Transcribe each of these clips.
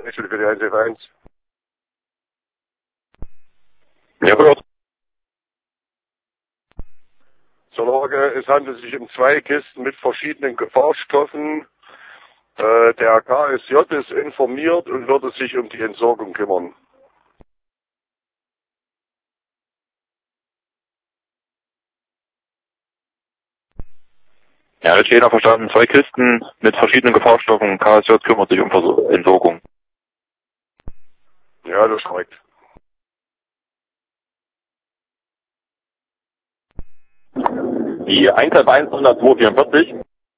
Wechsel für die 1F1. Ja, gehört. Zur Lage, es handelt sich um 2 Kisten mit verschiedenen Gefahrstoffen. Der KSJ ist informiert und würde sich um die Entsorgung kümmern. Ja, jetzt jeder verstanden. 2 Kisten mit verschiedenen Gefahrstoffen. KSJ kümmert sich um Entsorgung. Ja, das ist korrekt. Die 1F1 10244.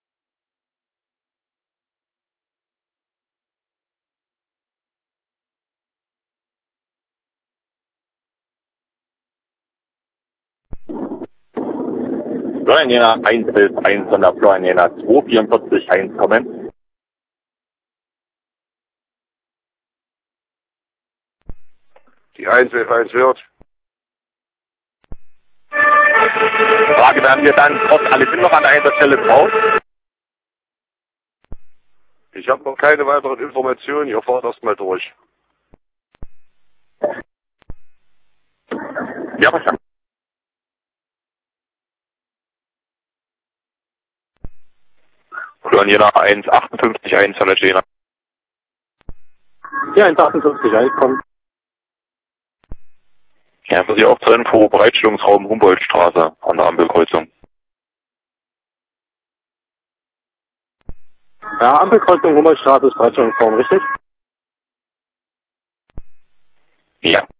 Florian Jena 111 von der Florian Jena 244 Heinz kommen. Die 1F1 hört. Frage, werden wir dann trotz alledem noch an der Einsatzstelle drauf? Ich habe noch keine weiteren Informationen, ihr fahrt erstmal durch. Ja, verstanden. Florian Jena 158 1 von der Jena. Ja, 158 1 kommt. Ja, für Sie auch zur Info, Bereitstellungsraum Humboldtstraße an der Ampelkreuzung. Ja, Ampelkreuzung Humboldtstraße ist Bereitstellungsraum, richtig? Ja.